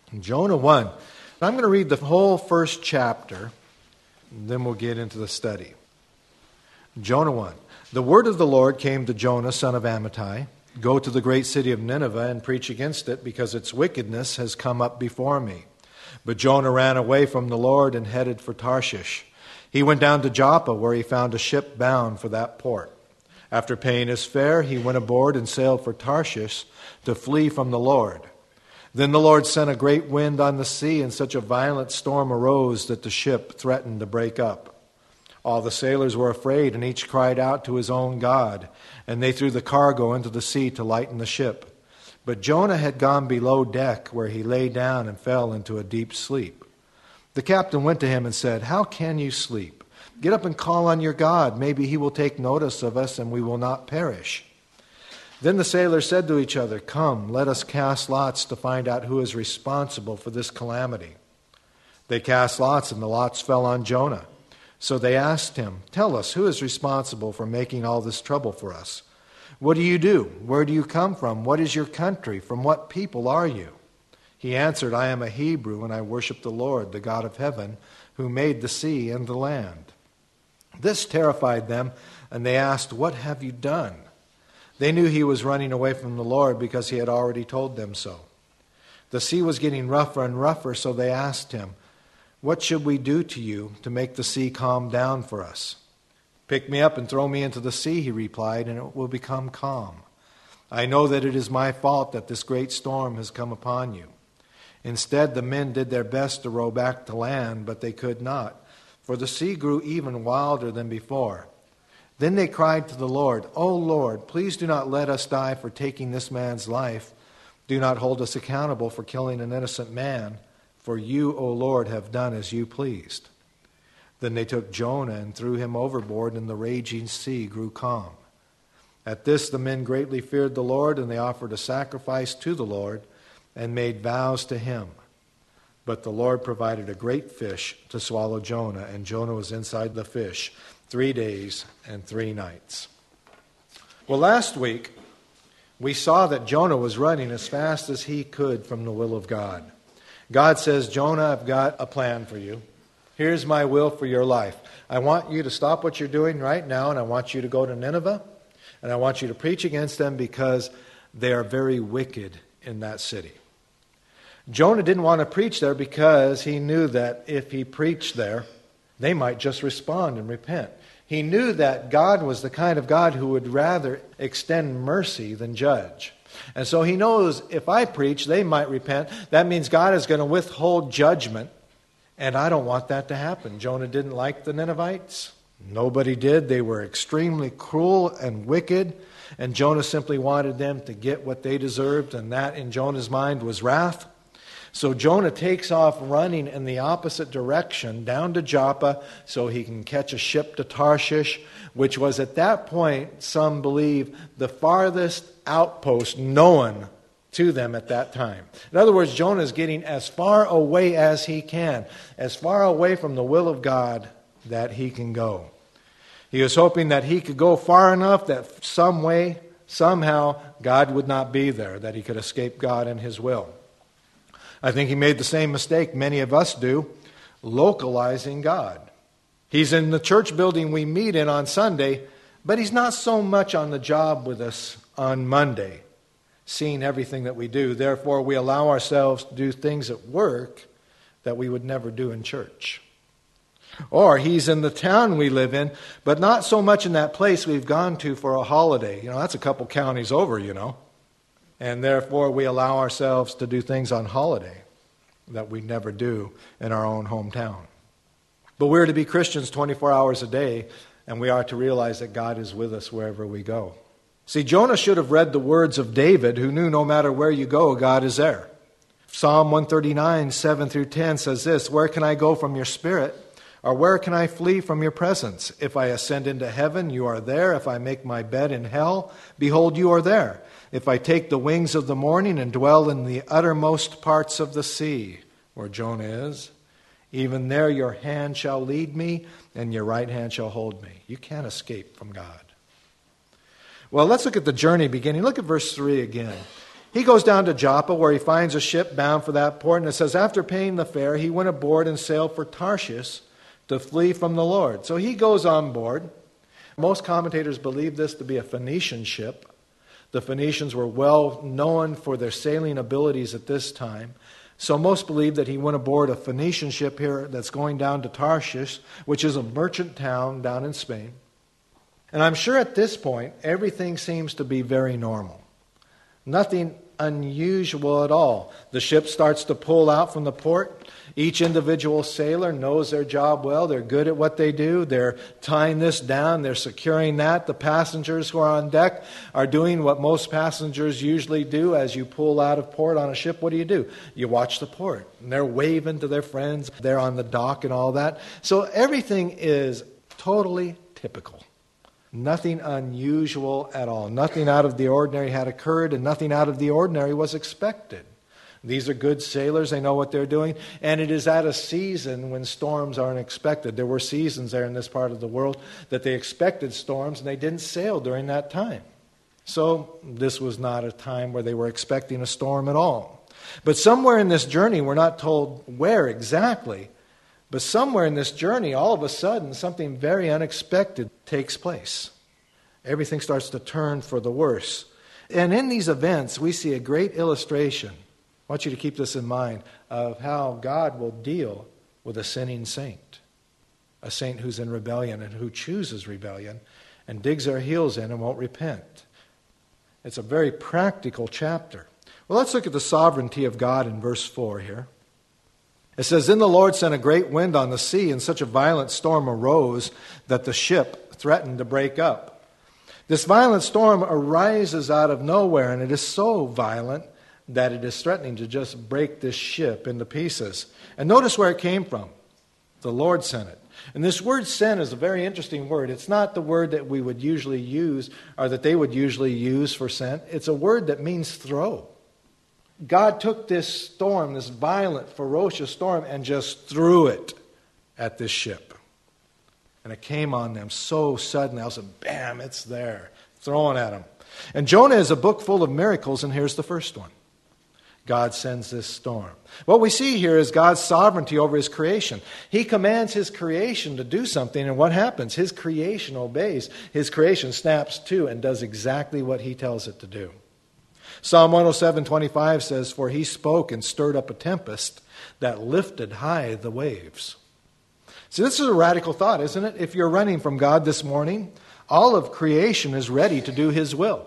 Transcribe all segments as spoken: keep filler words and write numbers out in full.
Jonah one. I'm going to read the whole first chapter, and then we'll get into the study. Jonah one. The word of the Lord came to Jonah, son of Amittai. Go to the great city of Nineveh and preach against it, because its wickedness has come up before me. But Jonah ran away from the Lord and headed for Tarshish. He went down to Joppa, where he found a ship bound for that port. After paying his fare, he went aboard and sailed for Tarshish to flee from the Lord. Then the Lord sent a great wind on the sea, and such a violent storm arose that the ship threatened to break up. All the sailors were afraid, and each cried out to his own God, and they threw the cargo into the sea to lighten the ship. But Jonah had gone below deck, where he lay down and fell into a deep sleep. The captain went to him and said, "How can you sleep? Get up and call on your God. Maybe he will take notice of us, and we will not perish." Then the sailors said to each other, "Come, let us cast lots to find out who is responsible for this calamity." They cast lots, and the lots fell on Jonah. So they asked him, "Tell us, who is responsible for making all this trouble for us? What do you do? Where do you come from? What is your country? From what people are you?" He answered, "I am a Hebrew, and I worship the Lord, the God of heaven, who made the sea and the land." This terrified them, and they asked, "What have you done?" They knew he was running away from the Lord, because he had already told them so. The sea was getting rougher and rougher, so they asked him, "What should we do to you to make the sea calm down for us?" "Pick me up and throw me into the sea," he replied, "and it will become calm. I know that it is my fault that this great storm has come upon you." Instead, the men did their best to row back to land, but they could not, for the sea grew even wilder than before. Then they cried to the Lord, "O Lord, please do not let us die for taking this man's life. Do not hold us accountable for killing an innocent man. For you, O Lord, have done as you pleased." Then they took Jonah and threw him overboard, and the raging sea grew calm. At this the men greatly feared the Lord, and they offered a sacrifice to the Lord and made vows to him. But the Lord provided a great fish to swallow Jonah, and Jonah was inside the fish three days and three nights. Well, last week we saw that Jonah was running as fast as he could from the will of God. God says, "Jonah, I've got a plan for you. Here's my will for your life. I want you to stop what you're doing right now, and I want you to go to Nineveh, and I want you to preach against them, because they are very wicked in that city." Jonah didn't want to preach there because he knew that if he preached there, they might just respond and repent. He knew that God was the kind of God who would rather extend mercy than judge. And so he knows, if I preach, they might repent. That means God is going to withhold judgment, and I don't want that to happen. Jonah didn't like the Ninevites. Nobody did. They were extremely cruel and wicked, and Jonah simply wanted them to get what they deserved, and that, in Jonah's mind, was wrath. So Jonah takes off running in the opposite direction, down to Joppa, so he can catch a ship to Tarshish, which was at that point, some believe, the farthest outpost known to them at that time. In other words, Jonah is getting as far away as he can, as far away from the will of God that he can go. He was hoping that he could go far enough that some way, somehow, God would not be there, that he could escape God and his will. I think he made the same mistake many of us do, localizing God. He's in the church building we meet in on Sunday, but he's not so much on the job with us on Monday, seeing everything that we do. Therefore, we allow ourselves to do things at work that we would never do in church. Or he's in the town we live in, but not so much in that place we've gone to for a holiday. You know, that's a couple counties over, you know. And therefore, we allow ourselves to do things on holiday that we never do in our own hometown. But we're to be Christians twenty-four hours a day, and we are to realize that God is with us wherever we go. See, Jonah should have read the words of David, who knew no matter where you go, God is there. Psalm one thirty-nine, seven through ten says this, "Where can I go from your spirit? Or where can I flee from your presence? If I ascend into heaven, you are there. If I make my bed in hell, behold, you are there. If I take the wings of the morning and dwell in the uttermost parts of the sea," where Jonah is, "even there your hand shall lead me, and your right hand shall hold me." You can't escape from God. Well, let's look at the journey beginning. Look at verse three again. He goes down to Joppa, where he finds a ship bound for that port, and it says, after paying the fare, he went aboard and sailed for Tarshish to flee from the Lord. So he goes on board. Most commentators believe this to be a Phoenician ship. The Phoenicians were well known for their sailing abilities at this time. So most believe that he went aboard a Phoenician ship here that's going down to Tarshish, which is a merchant town down in Spain. And I'm sure at this point, everything seems to be very normal. Nothing unusual at all. The ship starts to pull out from the port. Each individual sailor knows their job well. They're good at what they do. They're tying this down. They're securing that. The passengers who are on deck are doing what most passengers usually do as you pull out of port on a ship. What do you do? You watch the port. And they're waving to their friends. They're on the dock and all that. So everything is totally typical. Nothing unusual at all. Nothing out of the ordinary had occurred, and nothing out of the ordinary was expected. These are good sailors. They know what they're doing. And it is at a season when storms aren't expected. There were seasons there in this part of the world that they expected storms, and they didn't sail during that time. So this was not a time where they were expecting a storm at all. But somewhere in this journey, we're not told where exactly, but somewhere in this journey, all of a sudden, something very unexpected takes place. Everything starts to turn for the worse. And in these events, we see a great illustration. I want you to keep this in mind, of how God will deal with a sinning saint. A saint who's in rebellion and who chooses rebellion and digs their heels in and won't repent. It's a very practical chapter. Well, let's look at the sovereignty of God in verse four here. It says, Then the Lord sent a great wind on the sea, and such a violent storm arose that the ship threatened to break up. This violent storm arises out of nowhere, and it is so violent that it is threatening to just break this ship into pieces. And notice where it came from. The Lord sent it. And this word sent is a very interesting word. It's not the word that we would usually use, or that they would usually use for sent. It's a word that means throw. God took this storm, this violent, ferocious storm, and just threw it at this ship. And it came on them so suddenly. I was like, bam, it's there, throwing at them. And Jonah is a book full of miracles, and here's the first one. God sends this storm. What we see here is God's sovereignty over His creation. He commands His creation to do something, and what happens? His creation obeys. His creation snaps to and does exactly what He tells it to do. Psalm one oh seven twenty-five says, For He spoke and stirred up a tempest that lifted high the waves. So this is a radical thought, isn't it? If you're running from God this morning, all of creation is ready to do His will.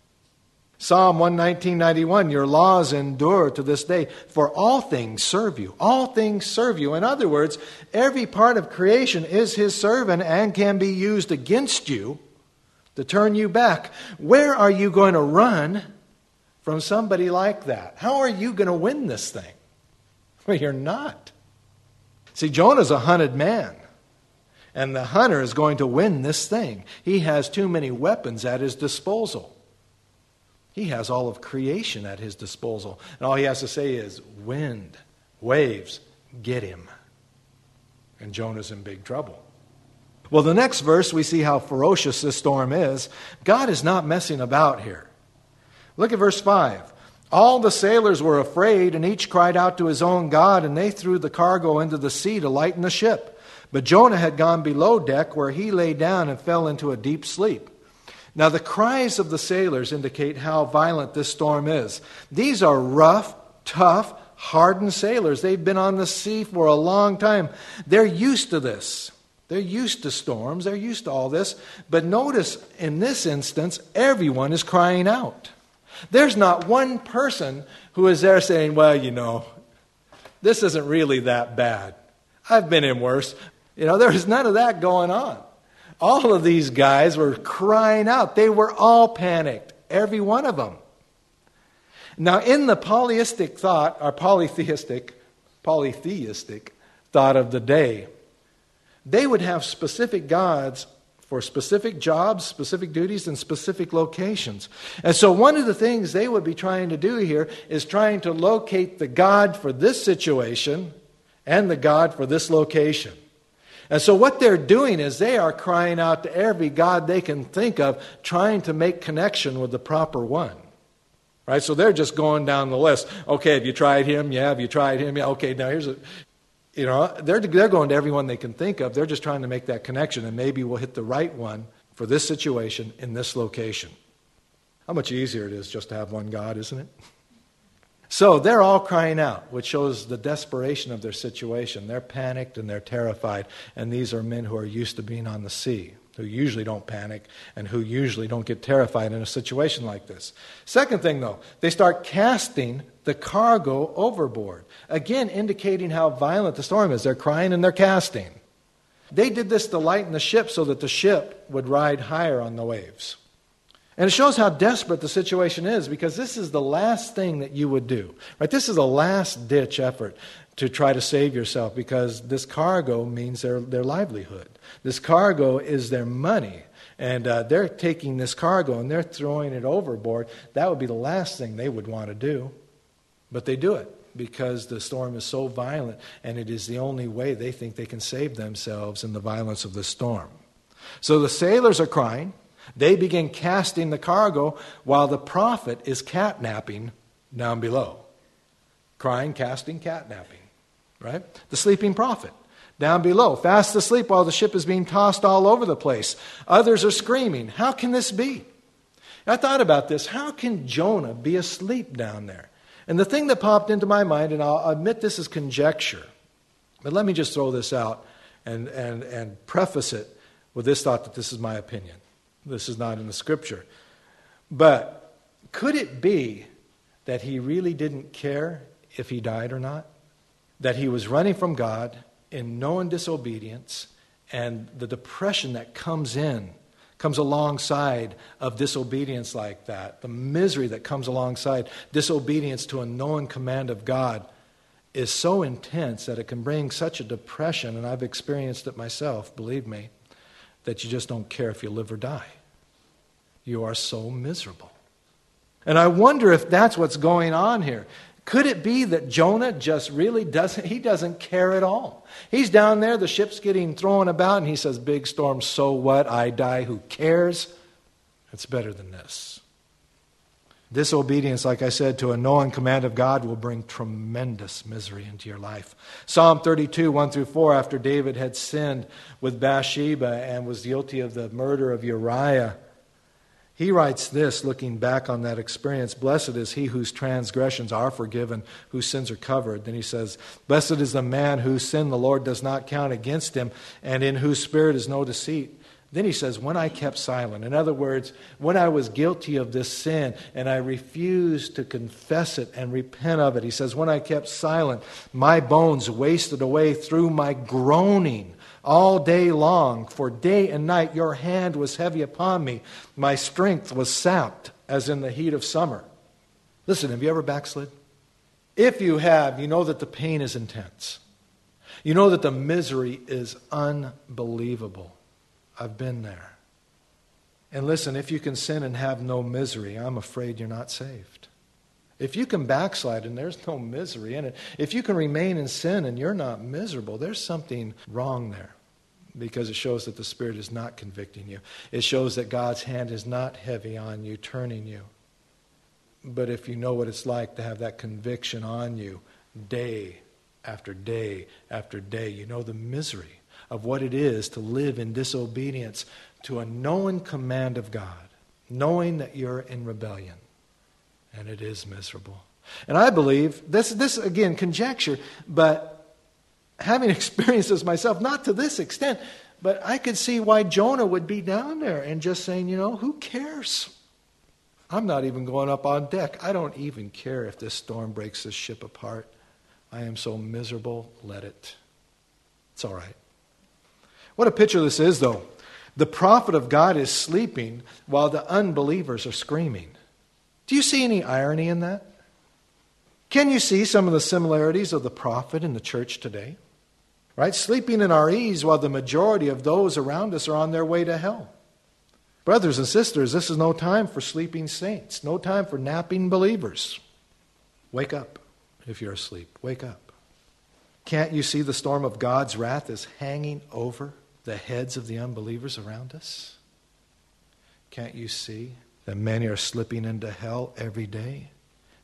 Psalm one nineteen ninety-one, Your laws endure to this day, for all things serve you. All things serve you. In other words, every part of creation is His servant and can be used against you to turn you back. Where are you going to run from somebody like that? How are you going to win this thing? Well, you're not. See, Jonah's a hunted man. And the hunter is going to win this thing. He has too many weapons at his disposal. He has all of creation at his disposal. And all he has to say is, wind, waves, get him. And Jonah's in big trouble. Well, the next verse, we see how ferocious this storm is. God is not messing about here. Look at verse five. All the sailors were afraid, and each cried out to his own God, and they threw the cargo into the sea to lighten the ship. But Jonah had gone below deck, where he lay down and fell into a deep sleep. Now, the cries of the sailors indicate how violent this storm is. These are rough, tough, hardened sailors. They've been on the sea for a long time. They're used to this. They're used to storms. They're used to all this. But notice, in this instance, everyone is crying out. There's not one person who is there saying, well, you know, this isn't really that bad. I've been in worse. You know, there's none of that going on. All of these guys were crying out. They were all panicked, every one of them. Now, in the polytheistic thought, or polytheistic, polytheistic thought of the day, they would have specific gods for specific jobs, specific duties, and specific locations. And so one of the things they would be trying to do here is trying to locate the God for this situation and the God for this location. And so what they're doing is they are crying out to every god they can think of, trying to make connection with the proper one. Right? So they're just going down the list. Okay, have you tried him? Yeah, have you tried him? Yeah, okay, now here's a... You know, they're, they're going to everyone they can think of. They're just trying to make that connection, and maybe we'll hit the right one for this situation in this location. How much easier it is just to have one God, isn't it? So they're all crying out, which shows the desperation of their situation. They're panicked and they're terrified, and these are men who are used to being on the sea, who usually don't panic and who usually don't get terrified in a situation like this. Second thing, though, they start casting the cargo overboard, again indicating how violent the storm is. They're crying and they're casting. They did this to lighten the ship so that the ship would ride higher on the waves. And it shows how desperate the situation is, because this is the last thing that you would do. Right? This is a last-ditch effort to try to save yourself, because this cargo means their, their livelihood. This cargo is their money. And uh, they're taking this cargo and they're throwing it overboard. That would be the last thing they would want to do. But they do it because the storm is so violent, and it is the only way they think they can save themselves in the violence of the storm. So the sailors are crying. They begin casting the cargo while the prophet is catnapping down below. Crying, casting, catnapping. Right? The sleeping prophet down below, fast asleep while the ship is being tossed all over the place. Others are screaming. How can this be? I thought about this. How can Jonah be asleep down there? And the thing that popped into my mind, and I'll admit this is conjecture, but let me just throw this out and, and, and preface it with this thought that this is my opinion. This is not in the Scripture. But could it be that he really didn't care if he died or not? That he was running from God in known disobedience, and the depression that comes in, comes alongside of disobedience like that, the misery that comes alongside disobedience to a known command of God is so intense that it can bring such a depression, and I've experienced it myself, believe me, that you just don't care if you live or die. You are so miserable. And I wonder if that's what's going on here. Could it be that Jonah just really doesn't, he doesn't care at all? He's down there, the ship's getting thrown about, and he says, big storm, so what? I die, who cares? It's better than this. Disobedience, like I said, to a known command of God will bring tremendous misery into your life. Psalm thirty-two, one through four, after David had sinned with Bathsheba and was guilty of the murder of Uriah, he writes this, looking back on that experience, blessed is he whose transgressions are forgiven, whose sins are covered. Then he says, blessed is the man whose sin the Lord does not count against him, and in whose spirit is no deceit. Then he says, when I kept silent. In other words, when I was guilty of this sin and I refused to confess it and repent of it, he says, when I kept silent, my bones wasted away through my groaning all day long, for day and night your hand was heavy upon me. My strength was sapped as in the heat of summer. Listen, have you ever backslid? If you have, you know that the pain is intense. You know that the misery is unbelievable. I've been there. And listen, if you can sin and have no misery, I'm afraid you're not saved. If you can backslide and there's no misery in it, if you can remain in sin and you're not miserable, there's something wrong there, because it shows that the Spirit is not convicting you. It shows that God's hand is not heavy on you, turning you. But if you know what it's like to have that conviction on you day after day after day, you know the misery of what it is to live in disobedience to a known command of God, knowing that you're in rebellion. And it is miserable. And I believe, this, this again, conjecture, but having experienced this myself, not to this extent, but I could see why Jonah would be down there and just saying, you know, who cares? I'm not even going up on deck. I don't even care if this storm breaks this ship apart. I am so miserable, let it. It's all right. What a picture this is, though. The prophet of God is sleeping while the unbelievers are screaming. Do you see any irony in that? Can you see some of the similarities of the prophet in the church today? Right? Sleeping in our ease while the majority of those around us are on their way to hell. Brothers and sisters, this is no time for sleeping saints. No time for napping believers. Wake up if you're asleep. Wake up. Can't you see the storm of God's wrath is hanging over the heads of the unbelievers around us? Can't you see that many are slipping into hell every day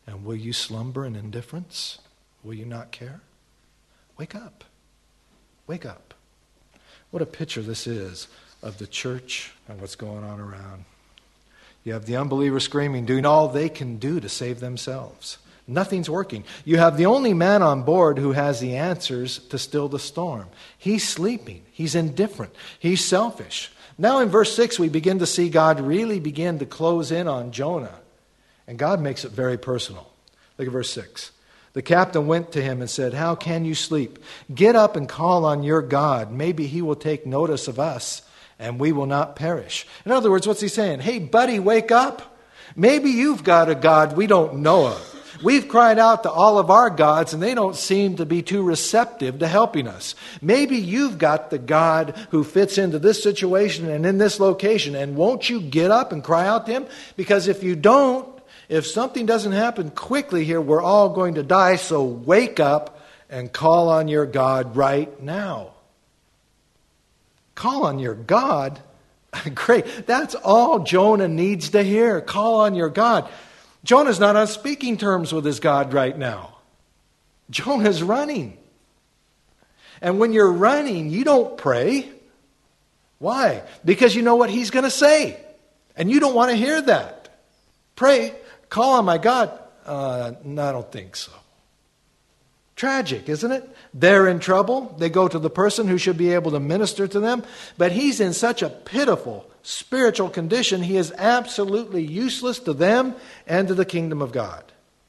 And will you slumber in indifference? Will you not care? Wake up. Wake up. What a picture this is of the church and what's going on around. You have the unbeliever screaming, doing all they can do to save themselves. Nothing's working. You have the only man on board who has the answers to still the storm. He's sleeping. He's indifferent. He's selfish. Now in verse six, we begin to see God really begin to close in on Jonah. And God makes it very personal. Look at verse six. The captain went to him and said, "How can you sleep? Get up and call on your God. Maybe he will take notice of us and we will not perish." In other words, what's he saying? Hey, buddy, wake up. Maybe you've got a God we don't know of. We've cried out to all of our gods and they don't seem to be too receptive to helping us. Maybe you've got the God who fits into this situation and in this location, and won't you get up and cry out to him? Because if you don't, if something doesn't happen quickly here, we're all going to die. So wake up and call on your God right now. Call on your God? Great. That's all Jonah needs to hear. Call on your God. Jonah's not on speaking terms with his God right now. Jonah's running. And when you're running, you don't pray. Why? Because you know what he's going to say. And you don't want to hear that. Pray. Call on my God. Uh, no, I don't think so. Tragic, isn't it? They're in trouble. They go to the person who should be able to minister to them. But he's in such a pitiful spiritual condition, he is absolutely useless to them and to the kingdom of God.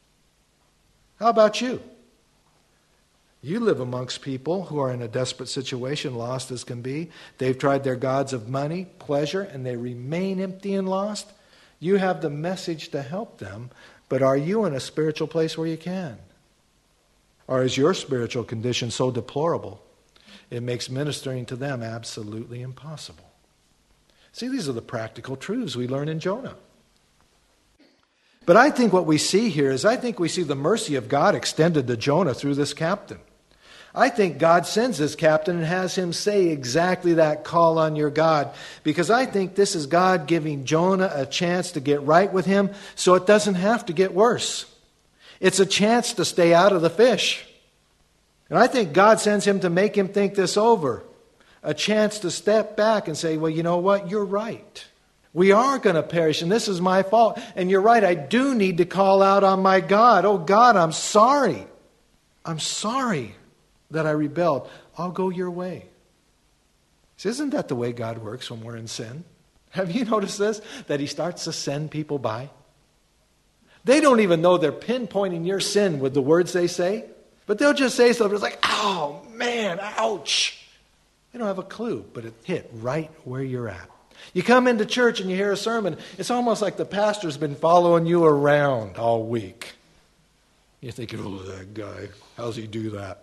How about you? You live amongst people who are in a desperate situation, lost as can be. They've tried their gods of money, pleasure, and they remain empty and lost. You have the message to help them, but are you in a spiritual place where you can? Or is your spiritual condition so deplorable, it makes ministering to them absolutely impossible? See, these are the practical truths we learn in Jonah. But I think what we see here is I think we see the mercy of God extended to Jonah through this captain. I think God sends this captain and has him say exactly that, call on your God. Because I think this is God giving Jonah a chance to get right with him so it doesn't have to get worse. It's a chance to stay out of the fish. And I think God sends him to make him think this over. A chance to step back and say, well, you know what? You're right. We are going to perish, and this is my fault. And you're right, I do need to call out on my God. Oh, God, I'm sorry. I'm sorry that I rebelled. I'll go your way. See, isn't that the way God works when we're in sin? Have you noticed this? That he starts to send people by. They don't even know they're pinpointing your sin with the words they say. But they'll just say something. It's like, oh, man, ouch. They don't have a clue, but it hit right where you're at. You come into church and you hear a sermon. It's almost like the pastor's been following you around all week. You're thinking, oh, that guy, how's he do that?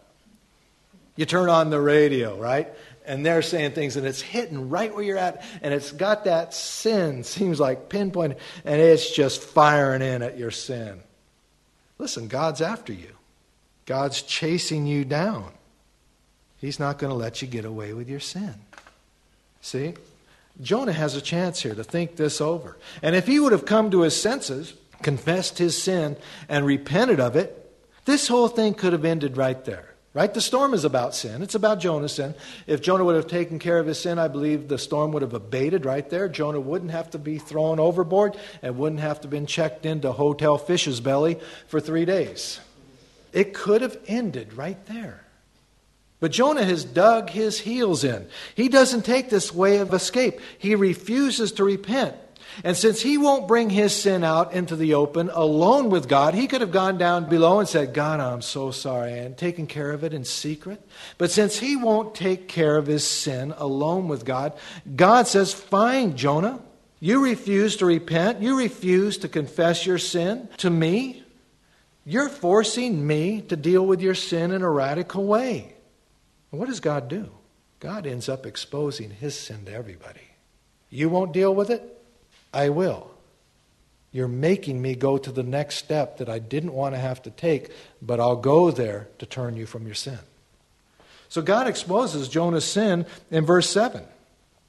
You turn on the radio, right? And they're saying things, and it's hitting right where you're at. And it's got that sin, seems like pinpoint, and it's just firing in at your sin. Listen, God's after you. God's chasing you down. He's not going to let you get away with your sin. See? Jonah has a chance here to think this over. And if he would have come to his senses, confessed his sin, and repented of it, this whole thing could have ended right there. Right? The storm is about sin. It's about Jonah's sin. If Jonah would have taken care of his sin, I believe the storm would have abated right there. Jonah wouldn't have to be thrown overboard and wouldn't have to been checked into Hotel Fish's Belly for three days. It could have ended right there. But Jonah has dug his heels in. He doesn't take this way of escape. He refuses to repent. And since he won't bring his sin out into the open alone with God, he could have gone down below and said, God, I'm so sorry, and taken care of it in secret. But since he won't take care of his sin alone with God, God says, fine, Jonah, you refuse to repent. You refuse to confess your sin to me. You're forcing me to deal with your sin in a radical way. And what does God do? God ends up exposing his sin to everybody. You won't deal with it? I will. You're making me go to the next step that I didn't want to have to take, but I'll go there to turn you from your sin. So God exposes Jonah's sin in verse seven.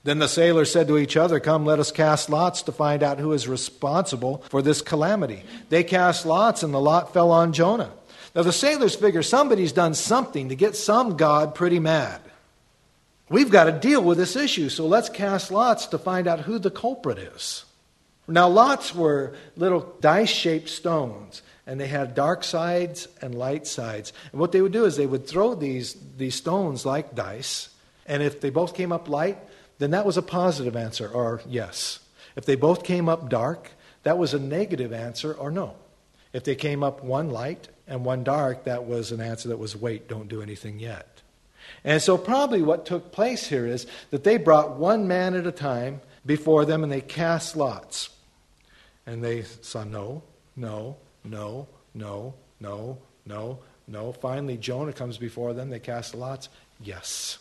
Then the sailors said to each other, "Come, let us cast lots to find out who is responsible for this calamity." They cast lots, and the lot fell on Jonah. Now the sailors figure somebody's done something to get some god pretty mad. We've got to deal with this issue, so let's cast lots to find out who the culprit is. Now lots were little dice-shaped stones, and they had dark sides and light sides. And what they would do is they would throw these, these stones like dice, and if they both came up light, then that was a positive answer, or yes. If they both came up dark, that was a negative answer, or no. If they came up one light and one dark, that was an answer that was wait, don't do anything yet. And so probably what took place here is that they brought one man at a time before them and they cast lots. And they saw no, no, no, no, no, no, no. Finally, Jonah comes before them. They cast lots. Yes.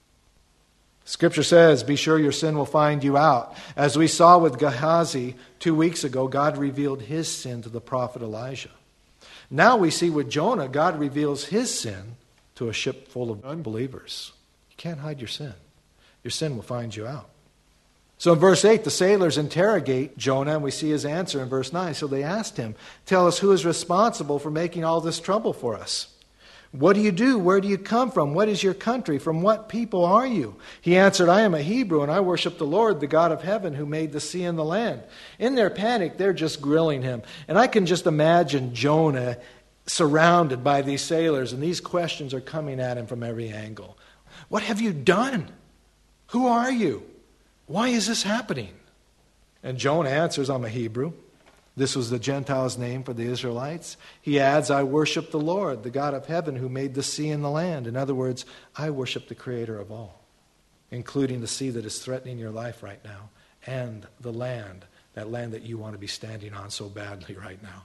Scripture says, be sure your sin will find you out. As we saw with Gehazi two weeks ago, God revealed his sin to the prophet Elijah. Now we see with Jonah, God reveals his sin to a ship full of unbelievers. You can't hide your sin. Your sin will find you out. So in verse eight, the sailors interrogate Jonah, and we see his answer in verse nine. So they asked him, tell us who is responsible for making all this trouble for us. What do you do? Where do you come from? What is your country? From what people are you? He answered, I am a Hebrew, and I worship the Lord, the God of heaven, who made the sea and the land. In their panic, they're just grilling him. And I can just imagine Jonah surrounded by these sailors, and these questions are coming at him from every angle. What have you done? Who are you? Why is this happening? And Jonah answers, I'm a Hebrew. This was the Gentiles' name for the Israelites. He adds, I worship the Lord, the God of heaven, who made the sea and the land. In other words, I worship the Creator of all, including the sea that is threatening your life right now, and the land, that land that you want to be standing on so badly right now.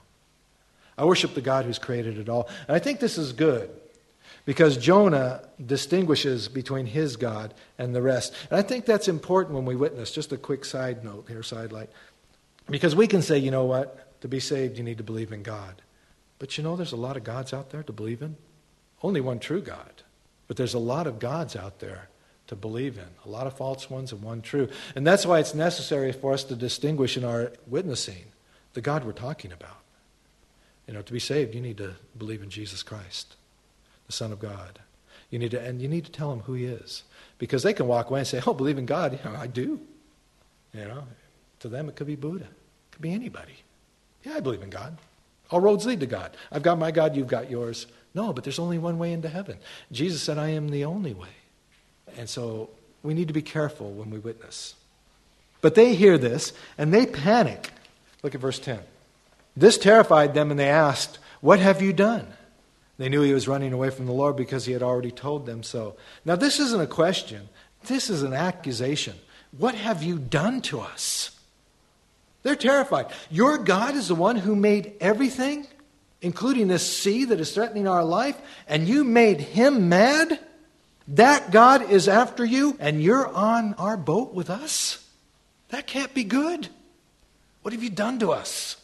I worship the God who's created it all. And I think this is good, because Jonah distinguishes between his God and the rest. And I think that's important when we witness. Just a quick side note here, sidelight. Because we can say, you know what, to be saved you need to believe in God. But you know there's a lot of gods out there to believe in. Only one true God. But there's a lot of gods out there to believe in. A lot of false ones and one true. And that's why it's necessary for us to distinguish in our witnessing the God we're talking about. You know, to be saved you need to believe in Jesus Christ, the Son of God. You need to, and you need to tell him who he is. Because they can walk away and say, oh, believe in God. You know, I do. You know, to them it could be Buddha. It could be anybody. Yeah, I believe in God. All roads lead to God. I've got my God, you've got yours. No, but there's only one way into heaven. Jesus said, I am the only way. And so we need to be careful when we witness. But they hear this and they panic. Look at verse ten. This terrified them and they asked, what have you done? They knew he was running away from the Lord because he had already told them so. Now this isn't a question. This is an accusation. What have you done to us? They're terrified. Your God is the one who made everything, including this sea that is threatening our life, and you made him mad? That God is after you, and you're on our boat with us? That can't be good. What have you done to us?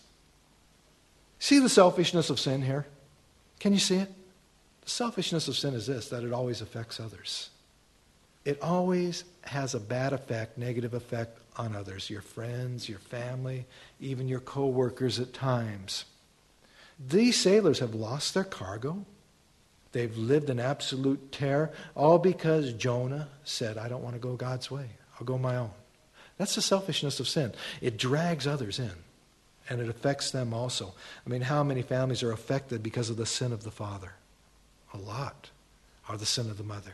See the selfishness of sin here? Can you see it? The selfishness of sin is this, that it always affects others. It always has a bad effect, negative effect on others, your friends, your family, even your co-workers at times. These sailors have lost their cargo. They've lived in absolute terror, all because Jonah said, I don't want to go God's way. I'll go my own. That's the selfishness of sin. It drags others in, and it affects them also. I mean, how many families are affected because of the sin of the father? A lot. Or the sin of the mother.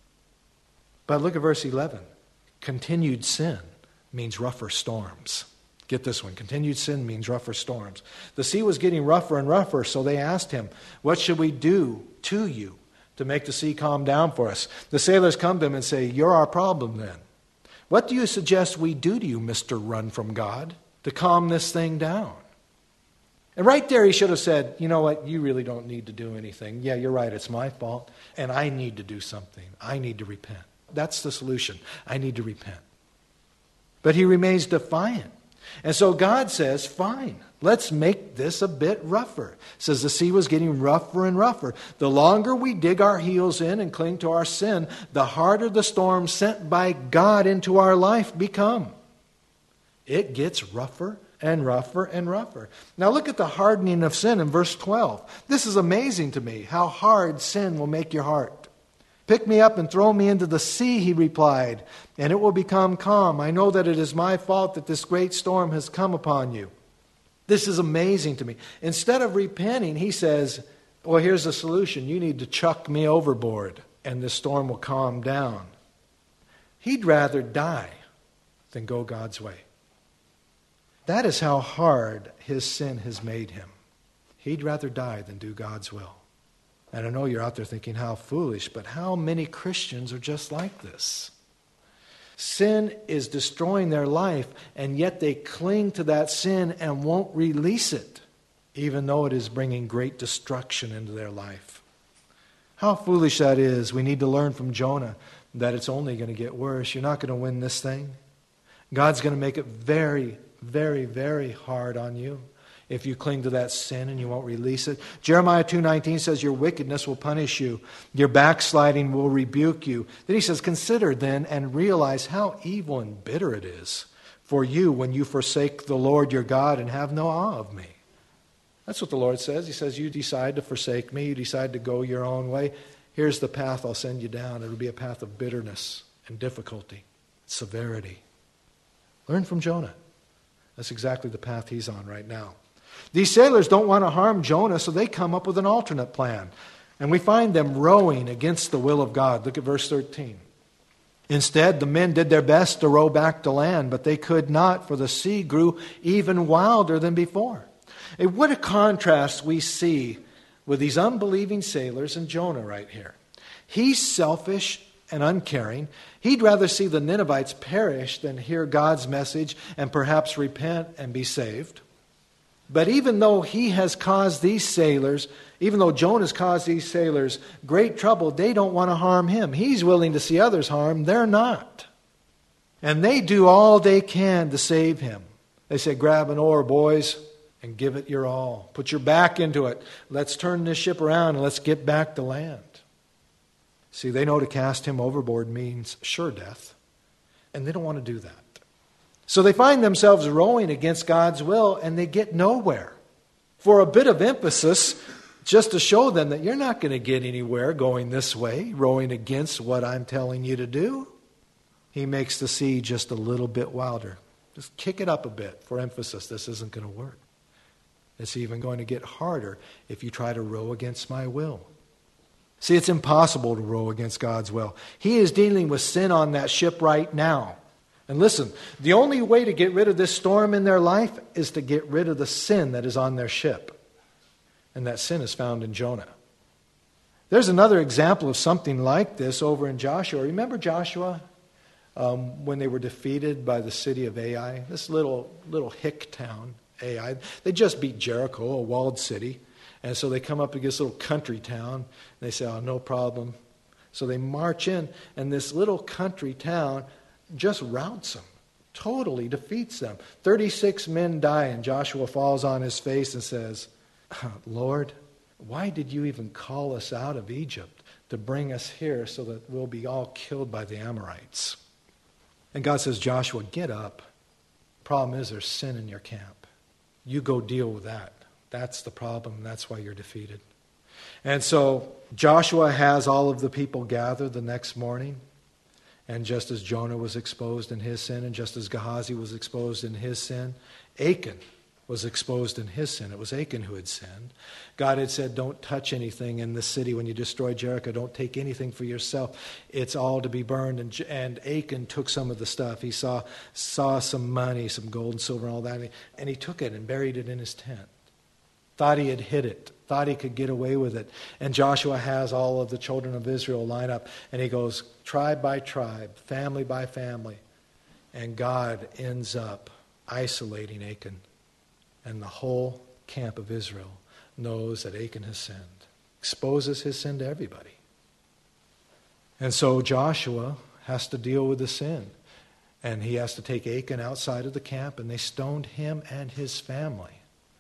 But look at verse eleven. Continued sin means rougher storms. Get this one. Continued sin means rougher storms. The sea was getting rougher and rougher, so they asked him, what should we do to you to make the sea calm down for us? The sailors come to him and say, you're our problem then. What do you suggest we do to you, Mister Run from God, to calm this thing down? And right there he should have said, you know what, you really don't need to do anything. Yeah, you're right, it's my fault, and I need to do something. I need to repent. That's the solution. I need to repent. But he remains defiant. And so God says, fine, Let's make this a bit rougher. It says the sea was getting rougher and rougher. The longer we dig our heels in and cling to our sin, the harder the storms sent by God into our life become. It gets rougher and rougher and rougher. Now look at the hardening of sin in verse twelve. This is amazing to me, how hard sin will make your heart. Pick me up and throw me into the sea, he replied, and it will become calm. I know that it is my fault that this great storm has come upon you. This is amazing to me. Instead of repenting, he says, well, here's the solution. You need to chuck me overboard, and the storm will calm down. He'd rather die than go God's way. That is how hard his sin has made him. He'd rather die than do God's will. And I know you're out there thinking, how foolish, but how many Christians are just like this? Sin is destroying their life, and yet they cling to that sin and won't release it, even though it is bringing great destruction into their life. How foolish that is. We need to learn from Jonah that it's only going to get worse. You're not going to win this thing. God's going to make it very, very, very hard on you if you cling to that sin and you won't release it. Jeremiah two nineteen says, your wickedness will punish you. Your backsliding will rebuke you. Then he says, consider then and realize how evil and bitter it is for you when you forsake the Lord your God and have no awe of me. That's what the Lord says. He says, you decide to forsake me. You decide to go your own way. Here's the path I'll send you down. It'll be a path of bitterness and difficulty, severity. Learn from Jonah. That's exactly the path he's on right now. These sailors don't want to harm Jonah, so they come up with an alternate plan. And we find them rowing against the will of God. Look at verse thirteen. Instead, the men did their best to row back to land, but they could not, for the sea grew even wilder than before. And what a contrast we see with these unbelieving sailors and Jonah right here. He's selfish and uncaring. He'd rather see the Ninevites perish than hear God's message and perhaps repent and be saved. But even though he has caused these sailors, even though Jonah's caused these sailors great trouble, they don't want to harm him. He's willing to see others harmed. They're not. And they do all they can to save him. They say, grab an oar, boys, and give it your all. Put your back into it. Let's turn this ship around and let's get back to land. See, they know to cast him overboard means sure death. And they don't want to do that. So they find themselves rowing against God's will, and they get nowhere. For a bit of emphasis, just to show them that you're not going to get anywhere going this way, rowing against what I'm telling you to do, he makes the sea just a little bit wilder. Just kick it up a bit for emphasis. This isn't going to work. It's even going to get harder if you try to row against my will. See, it's impossible to row against God's will. He is dealing with sin on that ship right now. And listen, the only way to get rid of this storm in their life is to get rid of the sin that is on their ship. And that sin is found in Jonah. There's another example of something like this over in Joshua. Remember Joshua um, when they were defeated by the city of Ai? This little, little hick town, Ai. They just beat Jericho, a walled city. And so they come up against this little country town. And they say, oh, no problem. So they march in, and this little country town just routs them, totally defeats them. thirty-six men die, and Joshua falls on his face and says, Lord, why did you even call us out of Egypt to bring us here so that we'll be all killed by the Amorites? And God says, Joshua, get up. Problem is, there's sin in your camp. You go deal with that. That's the problem. That's why you're defeated. And so Joshua has all of the people gathered the next morning. And just as Jonah was exposed in his sin, and just as Gehazi was exposed in his sin, Achan was exposed in his sin. It was Achan who had sinned. God had said, don't touch anything in the city when you destroy Jericho. Don't take anything for yourself. It's all to be burned. And, and Achan took some of the stuff. He saw, saw some money, some gold and silver and all that. And he, and he took it and buried it in his tent. Thought he had hid it. Thought he could get away with it. And Joshua has all of the children of Israel line up. And he goes tribe by tribe, family by family. And God ends up isolating Achan. And the whole camp of Israel knows that Achan has sinned. Exposes his sin to everybody. And so Joshua has to deal with the sin. And he has to take Achan outside of the camp. And they stoned him and his family.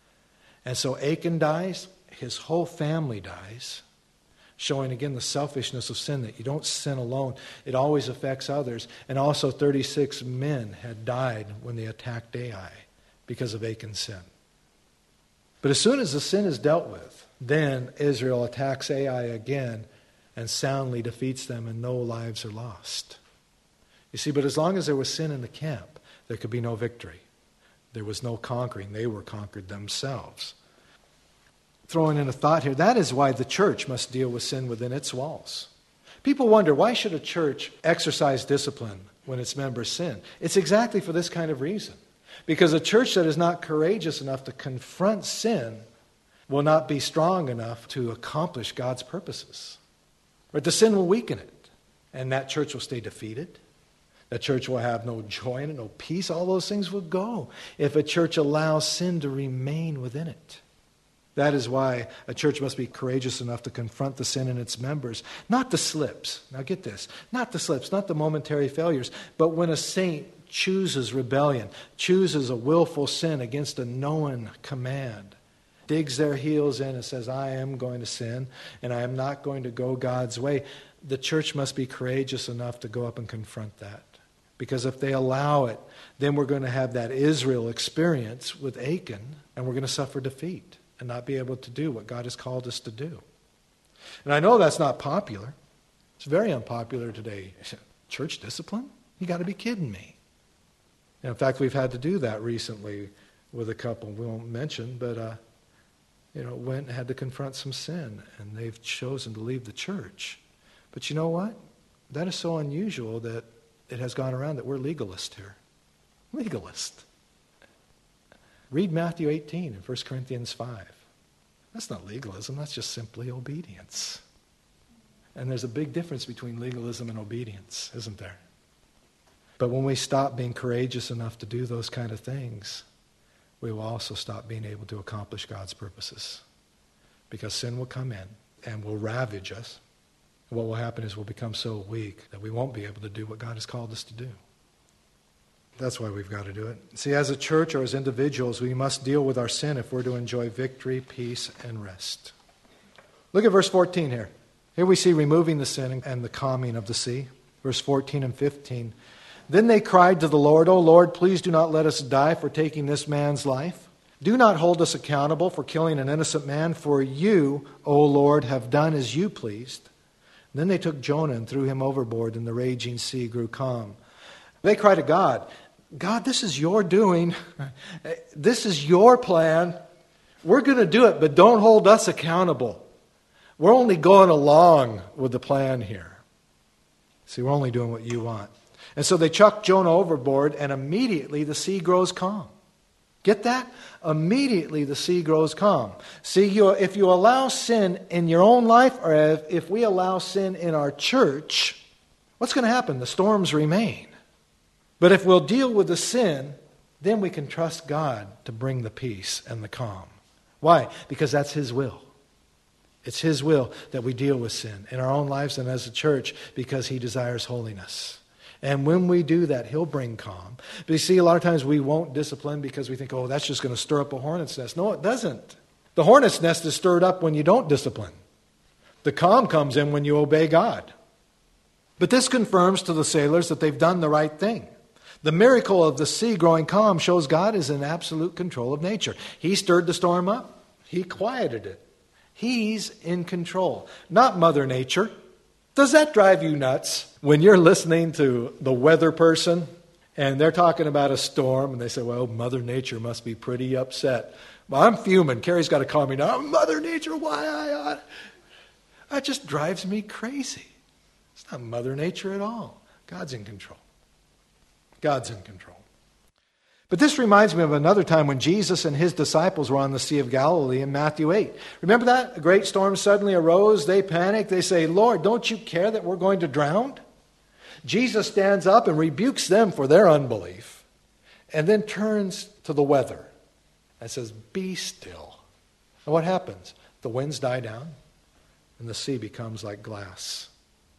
And so Achan dies, his whole family dies, showing again the selfishness of sin, that you don't sin alone. It always affects others. And also thirty-six men had died when they attacked Ai because of Achan's sin. But as soon as the sin is dealt with, then Israel attacks Ai again and soundly defeats them, and no lives are lost. You see, but as long as there was sin in the camp, there could be no victory. There was no conquering. They were conquered themselves. Throwing in a thought here, that is why the church must deal with sin within its walls. People wonder, why should a church exercise discipline when its members sin? It's exactly for this kind of reason. Because a church that is not courageous enough to confront sin will not be strong enough to accomplish God's purposes. But the sin will weaken it, and that church will stay defeated. That church will have no joy in it, no peace. All those things will go if a church allows sin to remain within it. That is why a church must be courageous enough to confront the sin in its members. Not the slips. Now get this. Not the slips, not the momentary failures. But when a saint chooses rebellion, chooses a willful sin against a known command, digs their heels in and says, I am going to sin and I am not going to go God's way, the church must be courageous enough to go up and confront that. Because if they allow it, then we're going to have that Israel experience with Achan, and we're going to suffer defeat and not be able to do what God has called us to do. And I know that's not popular. It's very unpopular today. Church discipline? You got to be kidding me. And in fact, we've had to do that recently with a couple we won't mention, but uh, you know, went and had to confront some sin, and they've chosen to leave the church. But you know what? That is so unusual that it has gone around that we're legalist here. Legalist. Read Matthew eighteen and First Corinthians five. That's not legalism. That's just simply obedience. And there's a big difference between legalism and obedience, isn't there? But when we stop being courageous enough to do those kind of things, we will also stop being able to accomplish God's purposes. Because sin will come in and will ravage us. And what will happen is we'll become so weak that we won't be able to do what God has called us to do. That's why we've got to do it. See, as a church or as individuals, we must deal with our sin if we're to enjoy victory, peace, and rest. Look at verse fourteen here. Here we see removing the sin and the calming of the sea. Verse fourteen and fifteen. Then they cried to the Lord, O Lord, please do not let us die for taking this man's life. Do not hold us accountable for killing an innocent man, for you, O Lord, have done as you pleased. Then they took Jonah and threw him overboard, and the raging sea grew calm. They cried to God, God, this is your doing. This is your plan. We're going to do it, but don't hold us accountable. We're only going along with the plan here. See, we're only doing what you want. And so they chucked Jonah overboard, and immediately the sea grows calm. Get that? Immediately the sea grows calm. See, you, if you allow sin in your own life, or if, if we allow sin in our church, what's going to happen? The storms remain. But if we'll deal with the sin, then we can trust God to bring the peace and the calm. Why? Because that's His will. It's His will that we deal with sin in our own lives and as a church, because He desires holiness. And when we do that, He'll bring calm. But you see, a lot of times we won't discipline because we think, oh, that's just going to stir up a hornet's nest. No, it doesn't. The hornet's nest is stirred up when you don't discipline. The calm comes in when you obey God. But this confirms to the sailors that they've done the right thing. The miracle of the sea growing calm shows God is in absolute control of nature. He stirred the storm up. He quieted it. He's in control, not Mother Nature. Does that drive you nuts when you're listening to the weather person and they're talking about a storm and they say, well, Mother Nature must be pretty upset. Well, I'm fuming. Carrie's got to call me now. Mother Nature, why I ought... That just drives me crazy. It's not Mother Nature at all. God's in control. God's in control. But this reminds me of another time when Jesus and His disciples were on the Sea of Galilee in Matthew eight. Remember that? A great storm suddenly arose. They panic. They say, Lord, don't you care that we're going to drown? Jesus stands up and rebukes them for their unbelief, and then turns to the weather and says, be still. And what happens? The winds die down, and the sea becomes like glass.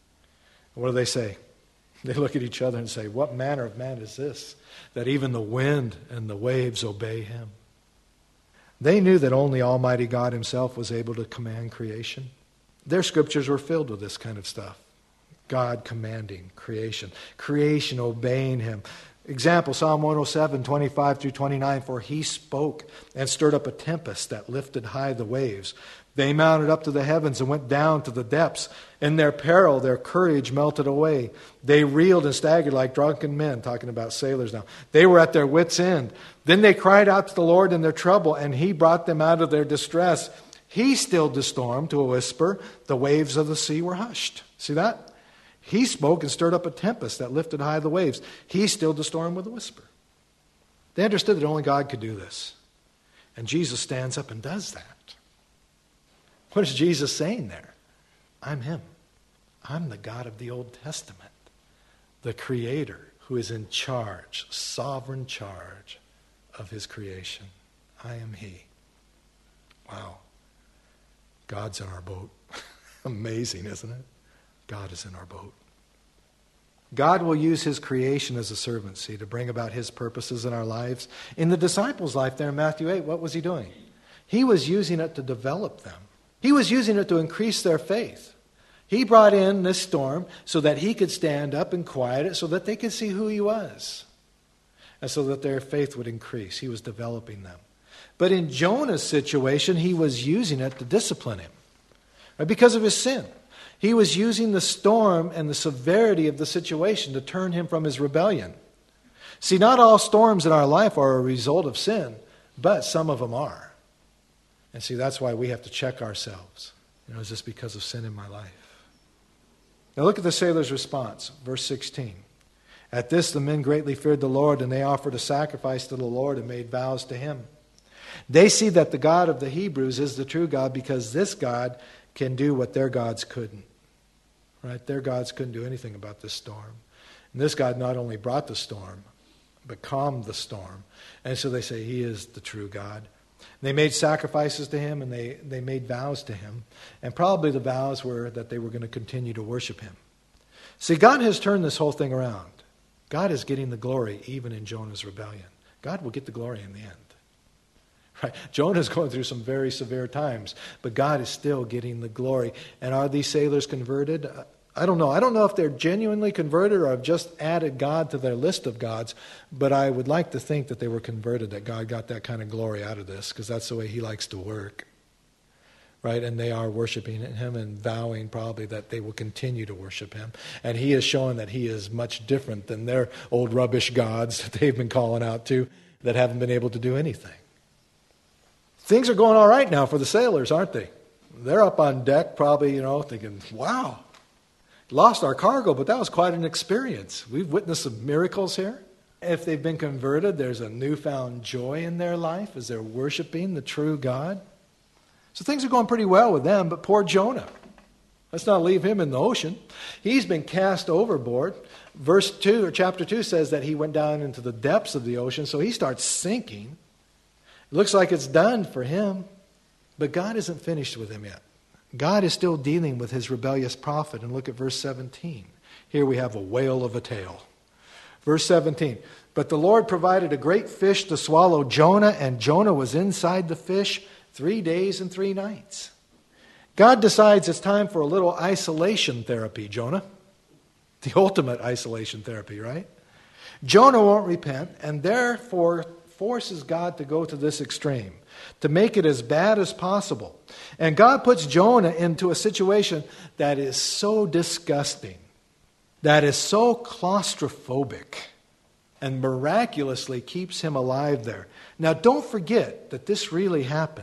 And what do they say? They look at each other and say, what manner of man is this, that even the wind and the waves obey Him? They knew that only Almighty God himself was able to command creation. Their scriptures were filled with this kind of stuff. God commanding creation. Creation obeying him. Example, Psalm one oh seven, twenty-five through twenty-nine, for he spoke and stirred up a tempest that lifted high the waves. They mounted up to the heavens and went down to the depths. In their peril, their courage melted away. They reeled and staggered like drunken men, talking about sailors now. They were at their wits' end. Then they cried out to the Lord in their trouble, and he brought them out of their distress. He stilled the storm to a whisper. The waves of the sea were hushed. See that? He spoke and stirred up a tempest that lifted high the waves. He stilled the storm with a whisper. They understood that only God could do this. And Jesus stands up and does that. What is Jesus saying there? I'm him. I'm the God of the Old Testament. The Creator who is in charge, sovereign charge of his creation. I am he. Wow. God's in our boat. Amazing, isn't it? God is in our boat. God will use his creation as a servant, see, to bring about his purposes in our lives. In the disciples' life there in Matthew eight, what was he doing? He was using it to develop them. He was using it to increase their faith. He brought in this storm so that he could stand up and quiet it so that they could see who he was. And so that their faith would increase. He was developing them. But in Jonah's situation, he was using it to discipline him. Right? Because of his sin. He was using the storm and the severity of the situation to turn him from his rebellion. See, not all storms in our life are a result of sin, but some of them are. And see, that's why we have to check ourselves. You know, is this because of sin in my life? Now look at the sailor's response, verse sixteen. At this the men greatly feared the Lord, and they offered a sacrifice to the Lord and made vows to him. They see that the God of the Hebrews is the true God because this God can do what their gods couldn't. Right? Their gods couldn't do anything about this storm. And this God not only brought the storm, but calmed the storm. And so they say he is the true God. They made sacrifices to him and they, they made vows to him. And probably the vows were that they were going to continue to worship him. See, God has turned this whole thing around. God is getting the glory even in Jonah's rebellion. God will get the glory in the end. Right? Jonah's going through some very severe times, but God is still getting the glory. And are these sailors converted? I don't know. I don't know if they're genuinely converted or have just added God to their list of gods, but I would like to think that they were converted, that God got that kind of glory out of this, because that's the way he likes to work. Right? And they are worshiping him and vowing probably that they will continue to worship him. And he is showing that he is much different than their old rubbish gods that they've been calling out to that haven't been able to do anything. Things are going all right now for the sailors, aren't they? They're up on deck probably, you know, thinking, wow, lost our cargo, but that was quite an experience. We've witnessed some miracles here. If they've been converted, there's a newfound joy in their life as they're worshiping the true God. So things are going pretty well with them, but poor Jonah. Let's not leave him in the ocean. He's been cast overboard. Verse two, or chapter two says that he went down into the depths of the ocean, so he starts sinking. It looks like it's done for him, but God isn't finished with him yet. God is still dealing with his rebellious prophet. And look at verse seventeen. Here we have a whale of a tale. Verse seventeen. But the Lord provided a great fish to swallow Jonah, and Jonah was inside the fish three days and three nights. God decides it's time for a little isolation therapy, Jonah. The ultimate isolation therapy, right? Jonah won't repent, and therefore forces God to go to this extreme, to make it as bad as possible. And God puts Jonah into a situation that is so disgusting, that is so claustrophobic, and miraculously keeps him alive there. Now, don't forget that this really happened.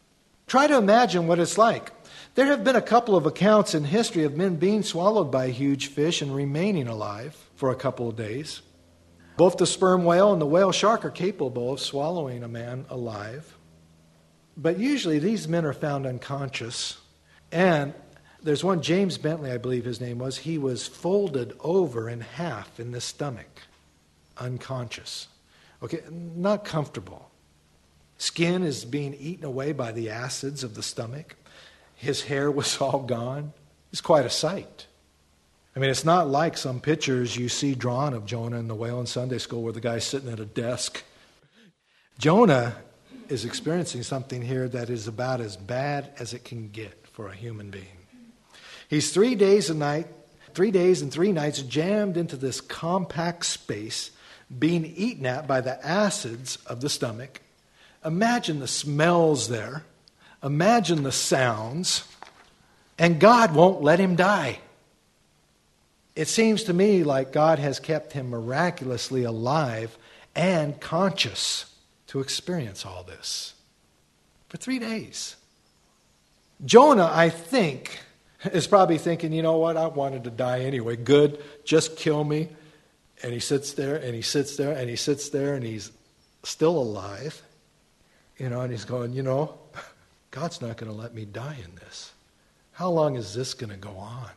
Try to imagine what it's like. There have been a couple of accounts in history of men being swallowed by a huge fish and remaining alive for a couple of days. Both the sperm whale and the whale shark are capable of swallowing a man alive. But usually these men are found unconscious. And there's one, James Bentley, I believe his name was, he was folded over in half in the stomach, unconscious. Okay, not comfortable. Skin is being eaten away by the acids of the stomach. His hair was all gone. It's quite a sight. I mean, it's not like some pictures you see drawn of Jonah and the whale in Sunday school where the guy's sitting at a desk. Jonah is experiencing something here that is about as bad as it can get for a human being. He's three days a night, three days and three nights jammed into this compact space, being eaten at by the acids of the stomach. Imagine the smells there. Imagine the sounds. And God won't let him die. It seems to me like God has kept him miraculously alive and conscious to experience all this for three days. Jonah, I think, is probably thinking, you know what, I wanted to die anyway. Good, just kill me. And he sits there, and he sits there, and he sits there, and he's still alive. You know, and he's going, you know, God's not going to let me die in this. How long is this going to go on?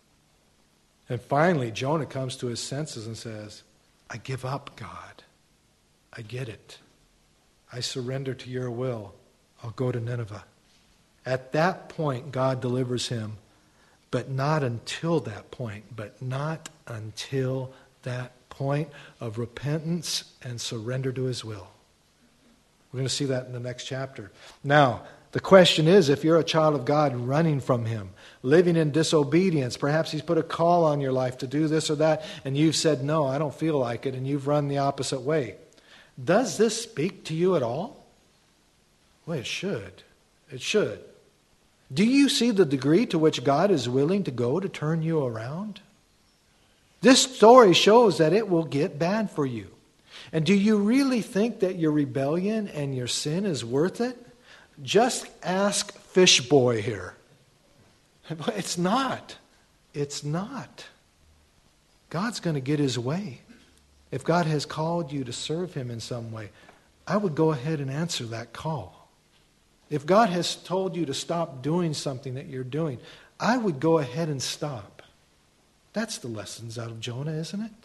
And finally, Jonah comes to his senses and says, I give up, God. I get it. I surrender to your will. I'll go to Nineveh. At that point, God delivers him. But not until that point. But not until that point of repentance and surrender to his will. We're going to see that in the next chapter. Now, the question is, if you're a child of God running from him, living in disobedience, perhaps he's put a call on your life to do this or that, and you've said, no, I don't feel like it, and you've run the opposite way. Does this speak to you at all? Well, it should. It should. Do you see the degree to which God is willing to go to turn you around? This story shows that it will get bad for you. And do you really think that your rebellion and your sin is worth it? Just ask Fish Boy here. It's not. It's not. God's going to get his way. If God has called you to serve him in some way, I would go ahead and answer that call. If God has told you to stop doing something that you're doing, I would go ahead and stop. That's the lessons out of Jonah, isn't it?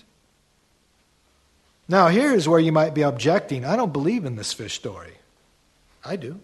Now, here's where you might be objecting. I don't believe in this fish story. I do.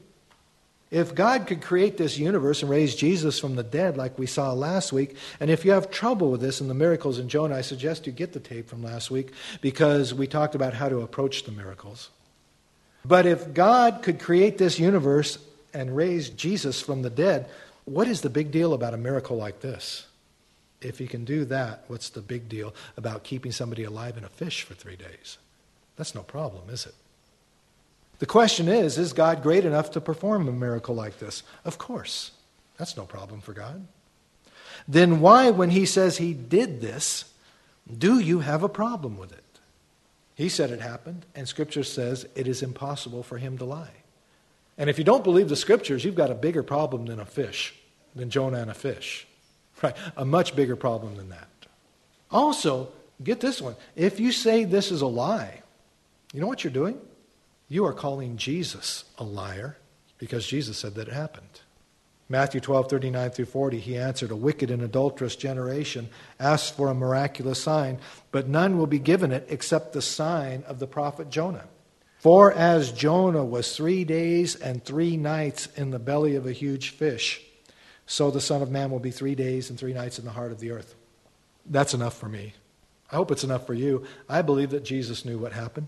If God could create this universe and raise Jesus from the dead like we saw last week, and if you have trouble with this and the miracles in Jonah, I suggest you get the tape from last week because we talked about how to approach the miracles. But if God could create this universe and raise Jesus from the dead, what is the big deal about a miracle like this? If he can do that, what's the big deal about keeping somebody alive in a fish for three days? That's no problem, is it? The question is, is God great enough to perform a miracle like this? Of course. That's no problem for God. Then why, when he says he did this, do you have a problem with it? He said it happened, and Scripture says it is impossible for him to lie. And if you don't believe the Scriptures, you've got a bigger problem than a fish, than Jonah and a fish. Right? A much bigger problem than that. Also, get this one. If you say this is a lie, you know what you're doing? You are calling Jesus a liar because Jesus said that it happened. Matthew twelve, thirty-nine through forty, he answered, a wicked and adulterous generation asks for a miraculous sign, but none will be given it except the sign of the prophet Jonah. For as Jonah was three days and three nights in the belly of a huge fish, so the Son of Man will be three days and three nights in the heart of the earth. That's enough for me. I hope it's enough for you. I believe that Jesus knew what happened.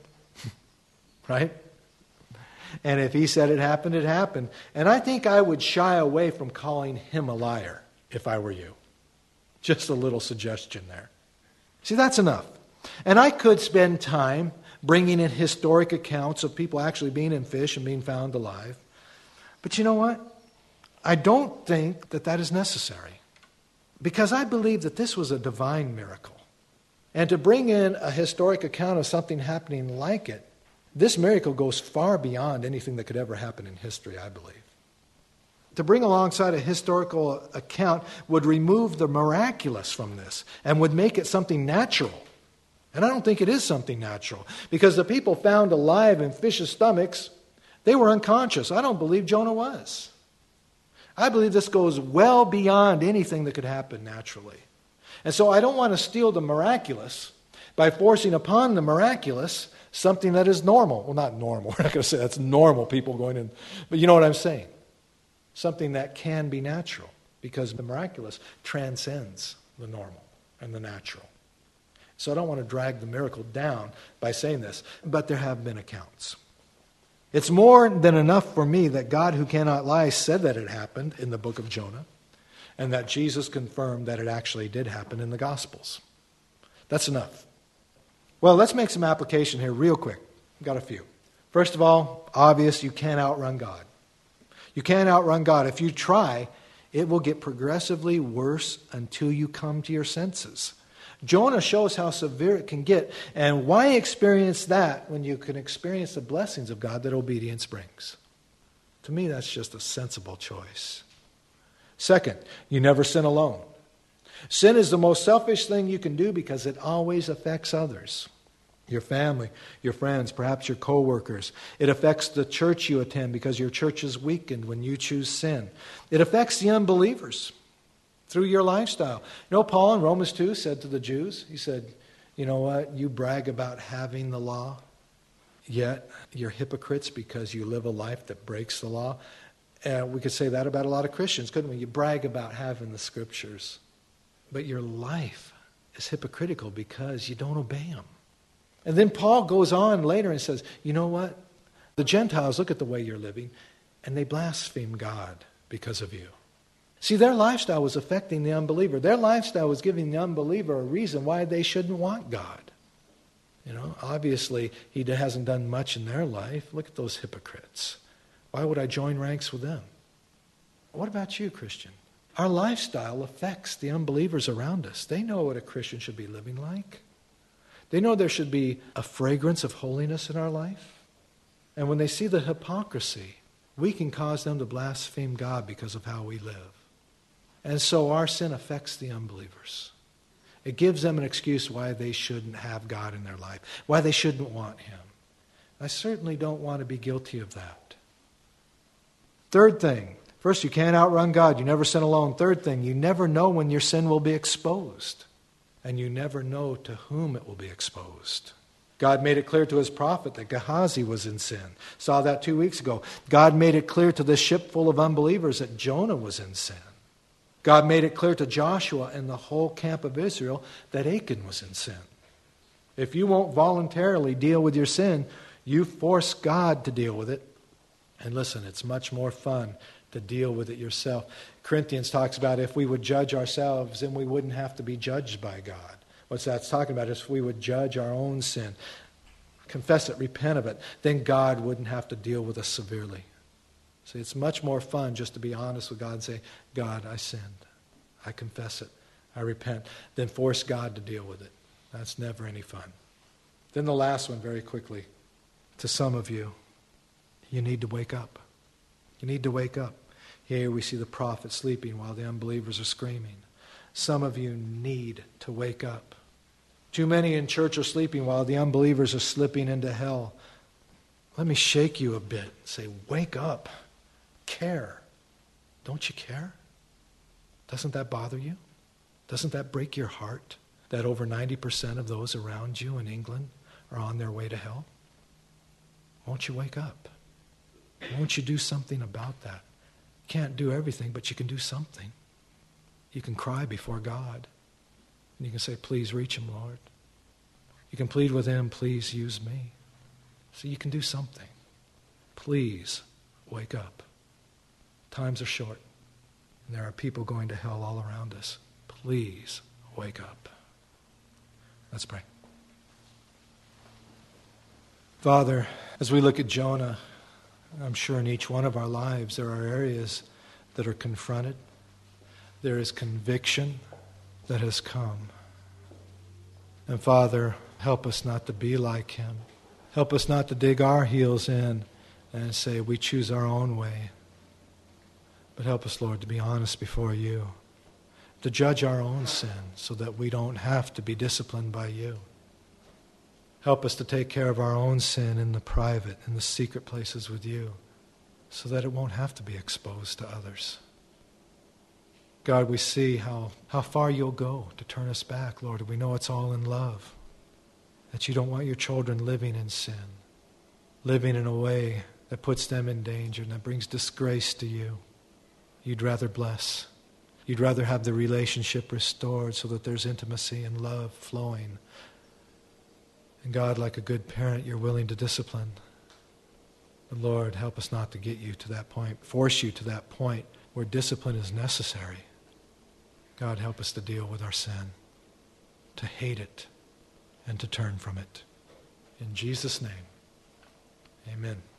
Right? And if he said it happened, it happened. And I think I would shy away from calling him a liar if I were you. Just a little suggestion there. See, that's enough. And I could spend time bringing in historic accounts of people actually being in fish and being found alive. But you know what? I don't think that that is necessary. Because I believe that this was a divine miracle. And to bring in a historic account of something happening like it, this miracle goes far beyond anything that could ever happen in history, I believe. To bring alongside a historical account would remove the miraculous from this and would make it something natural. And I don't think it is something natural. Because the people found alive in fish's stomachs, they were unconscious. I don't believe Jonah was. I believe this goes well beyond anything that could happen naturally. And so I don't want to steal the miraculous by forcing upon the miraculous something that is normal. Well, not normal. We're not going to say that's normal, people going in. But you know what I'm saying. Something that can be natural. Because the miraculous transcends the normal and the natural. So I don't want to drag the miracle down by saying this. But there have been accounts. It's more than enough for me that God, who cannot lie, said that it happened in the book of Jonah, and that Jesus confirmed that it actually did happen in the Gospels. That's enough. Well, let's make some application here real quick. We've got a few. First of all, obvious, you can't outrun God. You can't outrun God. If you try, it will get progressively worse until you come to your senses. Jonah shows how severe it can get, and why experience that when you can experience the blessings of God that obedience brings? To me, that's just a sensible choice. Second, you never sin alone. Sin is the most selfish thing you can do because it always affects others. Your family, your friends, perhaps your co-workers. It affects the church you attend because your church is weakened when you choose sin. It affects the unbelievers through your lifestyle. You know, Paul in Romans two said to the Jews, he said, you know what, you brag about having the law, yet you're hypocrites because you live a life that breaks the law. And we could say that about a lot of Christians, couldn't we? You brag about having the scriptures, but your life is hypocritical because you don't obey them. And then Paul goes on later and says, you know what? The Gentiles look at the way you're living, and they blaspheme God because of you. See, their lifestyle was affecting the unbeliever. Their lifestyle was giving the unbeliever a reason why they shouldn't want God. You know, obviously, he hasn't done much in their life. Look at those hypocrites. Why would I join ranks with them? What about you, Christian? Our lifestyle affects the unbelievers around us. They know what a Christian should be living like. They know there should be a fragrance of holiness in our life. And when they see the hypocrisy, we can cause them to blaspheme God because of how we live. And so our sin affects the unbelievers. It gives them an excuse why they shouldn't have God in their life, why they shouldn't want Him. I certainly don't want to be guilty of that. Third thing, first, you can't outrun God. You never sin alone. Third thing, you never know when your sin will be exposed. And you never know to whom it will be exposed. God made it clear to His prophet that Gehazi was in sin. Saw that two weeks ago. God made it clear to this ship full of unbelievers that Jonah was in sin. God made it clear to Joshua and the whole camp of Israel that Achan was in sin. If you won't voluntarily deal with your sin, you force God to deal with it. And listen, it's much more fun to deal with it yourself. Corinthians talks about if we would judge ourselves, then we wouldn't have to be judged by God. What's that's talking about is if we would judge our own sin, confess it, repent of it, then God wouldn't have to deal with us severely. See, it's much more fun just to be honest with God and say, God, I sinned. I confess it. I repent. Then force God to deal with it. That's never any fun. Then the last one, very quickly. To some of you, you need to wake up. You need to wake up. Here we see the prophet sleeping while the unbelievers are screaming. Some of you need to wake up. Too many in church are sleeping while the unbelievers are slipping into hell. Let me shake you a bit. Say, wake up. Care. Don't you care? Doesn't that bother you? Doesn't that break your heart that over ninety percent of those around you in England are on their way to hell? Won't you wake up? Won't you do something about that? You can't do everything, but you can do something. You can cry before God. And you can say, please reach Him, Lord. You can plead with Him, please use me. So you can do something. Please wake up. Times are short. And there are people going to hell all around us. Please wake up. Let's pray. Father, as we look at Jonah, I'm sure in each one of our lives there are areas that are confronted. There is conviction that has come. And Father, help us not to be like him. Help us not to dig our heels in and say we choose our own way. But help us, Lord, to be honest before you, to judge our own sin so that we don't have to be disciplined by you. Help us to take care of our own sin in the private, in the secret places with you, so that it won't have to be exposed to others. God, we see how, how far you'll go to turn us back, Lord. We know it's all in love, that you don't want your children living in sin, living in a way that puts them in danger and that brings disgrace to you. You'd rather bless. You'd rather have the relationship restored so that there's intimacy and love flowing. And God, like a good parent, you're willing to discipline. But Lord, help us not to get you to that point, force you to that point where discipline is necessary. God, help us to deal with our sin, to hate it, and to turn from it. In Jesus' name, amen.